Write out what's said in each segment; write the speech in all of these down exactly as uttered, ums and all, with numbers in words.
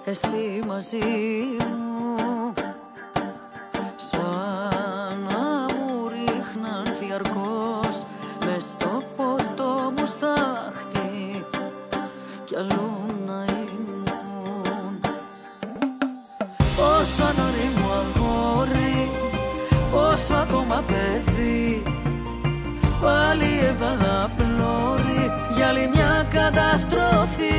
εσύ μαζί μου, σαν να μου ρίχναν διαρκώς μες στο ποτό μου στάχτη κι αλλού να ήμουν. Πόσο νωρί μου αγόρι, πόσο ακόμα παιδί, πάλι έβαλα πλώρη για άλλη μια καταστροφή.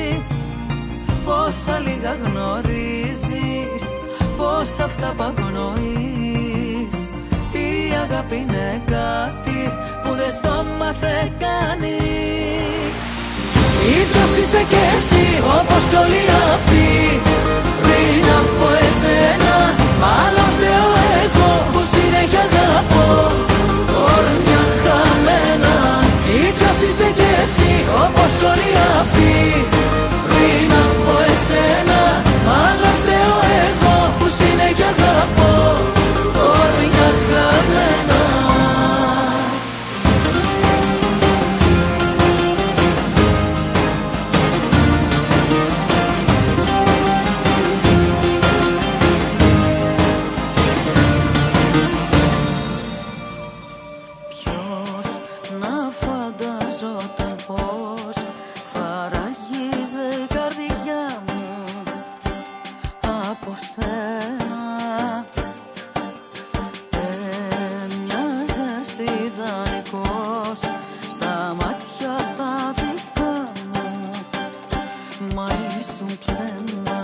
Πόσα λίγα γνωρίζεις, πόσα αυτά που αγνοείς. Η αγάπη είναι κάτι που δεν στο μάθε κανείς. Ίδιος είσαι κι εσύ όπως κι όλοι αυτοί πριν από εσένα, μάλλον φταίω εγώ που συνέχεια αγαπώ όρμια χαμένα. Ίδιος είσαι κι εσύ όπως κι όλοι αυτοί πριν από εσένα, μάλλον φταίω εγώ που συνέχεια αγαπώ όρμια χαμένα. Φανταζόταν πως θα ραγίζει η καρδιά μου από σένα. Έμοιαζες ιδανικός στα μάτια τα δικά μου, μα ήσουν ψέμα.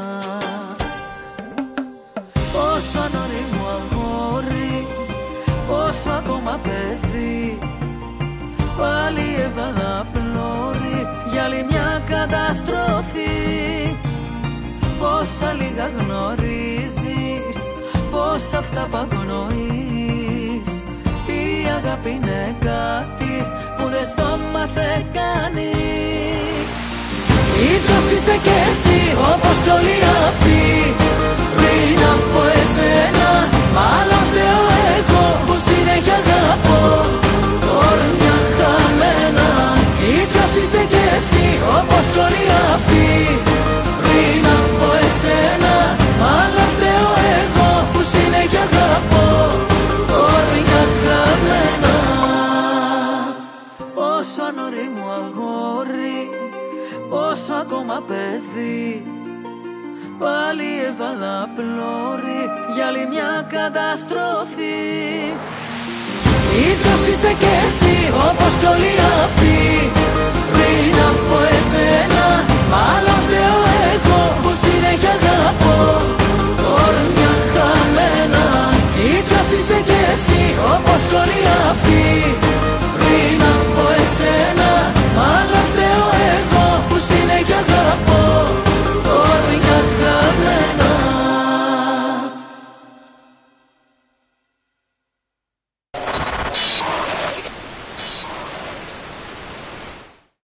Πόσο νωρί μου αγόρι, πόσο ακόμα παιδί, πάλι έβαλα πλώρη για άλλη μια καταστροφή. Πόσα λίγα γνωρίζεις, πόσα αυτά που αγνοείς. Η αγάπη είναι κάτι που δεν στο μάθε κανείς. Ίδιος είσαι κι εσύ όπως κι όλοι αυτοί πριν από εσένα, μάλλον φταίω εγώ που συνέχεια αγαπώ όρμια χαμένα. Ίδιος είσαι κι εσύ όπως κι όλοι αυτοί πριν από εσένα, μάλλον φταίω εγώ που συνέχεια αγαπώ όρμια χαμένα. Πόσο νωρί μου αγόρι, πόσο ακόμα παιδί, πάλι έβαλα πλώρη για άλλη μια καταστροφή. Ίδιος είσαι κι εσύ όπως κι όλοι αυτοί πριν από εσένα, μάλλον φταίω εγώ που συνέχεια αγαπώ όρμια χαμένα. Ίδιος είσαι κι εσύ όπως κι όλοι αυτοί